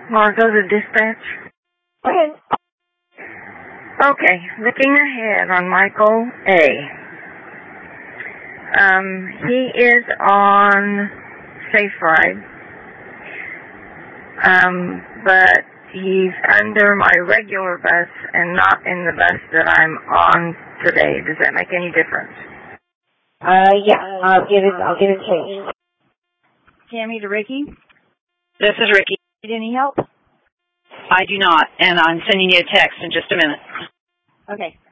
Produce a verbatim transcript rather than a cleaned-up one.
Want to go to dispatch? Okay. Okay, looking ahead on Michael A. Um, he is on Safe Ride, um, but he's under my regular bus and not in the bus that I'm on today. Does that make any difference? Uh, yeah, I'll give it, I'll give it change. Tammy to Ricky. This is Ricky. Need any help? I do not, and I'm sending you a text in just a minute. Okay.